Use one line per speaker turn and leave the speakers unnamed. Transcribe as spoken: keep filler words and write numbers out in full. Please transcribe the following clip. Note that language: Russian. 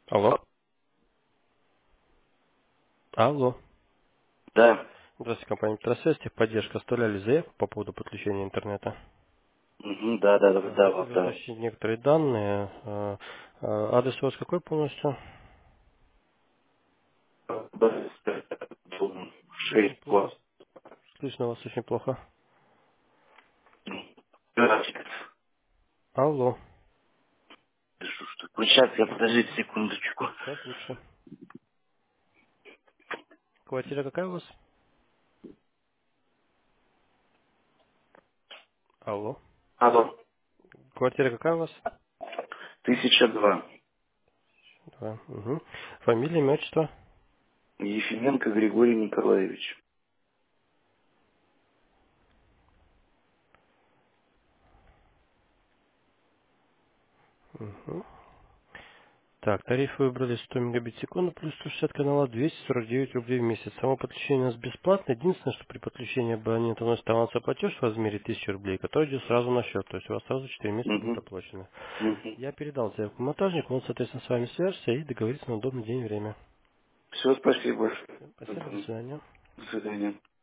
Алло. Алло.
Да.
Здравствуйте, компания Петросвязь, техподдержка. Оставляли заявку по поводу подключения интернета.
Мгм, да, да, да,
Да,
да,
хотели
да.
уточнить некоторые данные. Э, э, Адрес у вас какой полностью?
Да.
Очень
Шесть
плохо.
год.
Слышно вас очень плохо.
Здравствуйте.
Алло.
Что ж такое? Сейчас я, подождите секундочку.
Сейчас лучше. Квартира какая у вас? Алло.
Алло.
Квартира какая у вас?
Тысяча два.
Да. Угу. Фамилия, имя, отчество?
Ефименко Григорий Николаевич.
Угу. Так, тариф выбрали сто мегабит в секунду плюс сто шестьдесят каналов, двести сорок девять рублей в месяц. Само подключение у нас бесплатно. Единственное, что при подключении абонента вносит авансовый платеж в размере тысячи рублей, который идет сразу на счет. То есть у вас сразу четыре месяца будет
Угу.
оплачено.
Угу.
Я передал заявку монтажнику, он, соответственно, с вами свяжется и договорится на удобный день и время.
Все, спасибо.
Всем спасибо, до
Мгм.
свидания.
До свидания.